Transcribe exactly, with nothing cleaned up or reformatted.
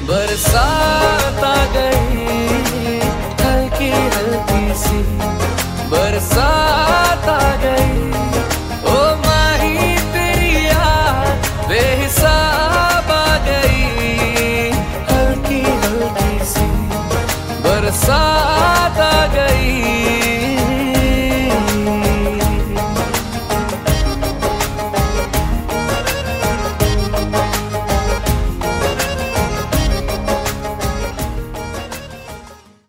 बरसात आ गई, हल्की हल्की सी बरसात आ गई। ओ माही तेरी याद बेहिसाब आ गई, हल्की हल्की सी बरसात आ गई।